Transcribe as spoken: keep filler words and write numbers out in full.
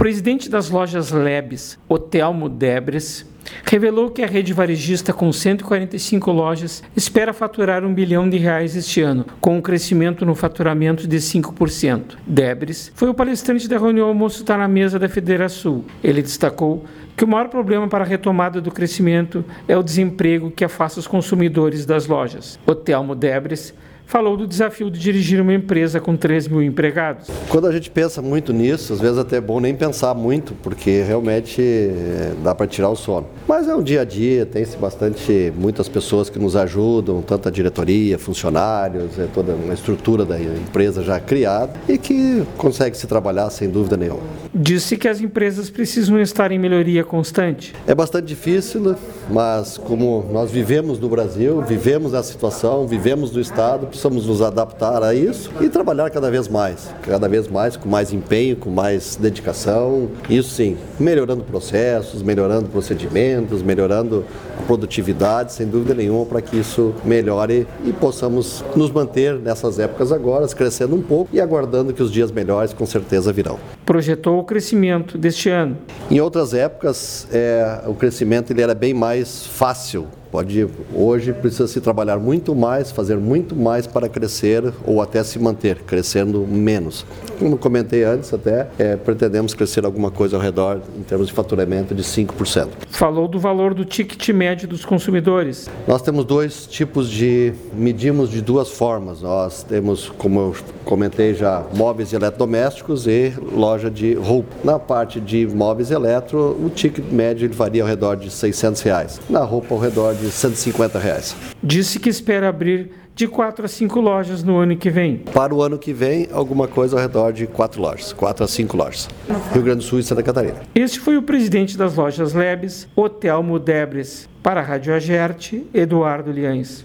presidente das lojas Lebes, Otelmo Debres, revelou que a rede varejista com cento e quarenta e cinco lojas espera faturar um bilhão de reais este ano, com um crescimento no faturamento de cinco por cento. Debres foi o palestrante da reunião Almoço Tá na Mesa da Federação. Ele destacou que o maior problema para a retomada do crescimento é o desemprego que afasta os consumidores das lojas. Otelmo Debres falou do desafio de dirigir uma empresa com três mil empregados. Quando a gente pensa muito nisso, às vezes até é bom nem pensar muito, porque realmente é, dá para tirar o sono. Mas é um dia a dia, tem-se bastante, muitas pessoas que nos ajudam, tanto a diretoria, funcionários, é toda uma estrutura da empresa já criada e que consegue se trabalhar sem dúvida nenhuma. Disse que as empresas precisam estar em melhoria constante. É bastante difícil, mas como nós vivemos no Brasil, vivemos a situação, vivemos no Estado, precisamos nos adaptar a isso e trabalhar cada vez mais, cada vez mais, com mais empenho, com mais dedicação, isso sim, melhorando processos, melhorando procedimentos, melhorando a produtividade, sem dúvida nenhuma, para que isso melhore e possamos nos manter nessas épocas agora, crescendo um pouco e aguardando que os dias melhores com certeza virão. Projetou o crescimento deste ano. Em outras épocas, é, o crescimento ele era bem mais fácil. Pode, hoje precisa se trabalhar muito mais, fazer muito mais para crescer ou até se manter, crescendo menos. Como comentei antes até, é, pretendemos crescer alguma coisa ao redor em termos de faturamento de cinco por cento. Falou do valor do ticket médio dos consumidores. Nós temos dois tipos de, medimos de duas formas. Nós temos, como eu comentei já, móveis e eletrodomésticos e loja de roupa. Na parte de móveis e eletro, o ticket médio ele varia ao redor de seiscentos reais. Na roupa ao redor de cento e cinquenta reais. Disse que espera abrir de quatro a cinco lojas no ano que vem. Para o ano que vem, alguma coisa ao redor de quatro lojas, quatro a cinco lojas. Rio Grande do Sul e Santa Catarina. Este foi o presidente das lojas Lebes, Otelmo Debres. Para a Rádio Agerte, Eduardo Liães.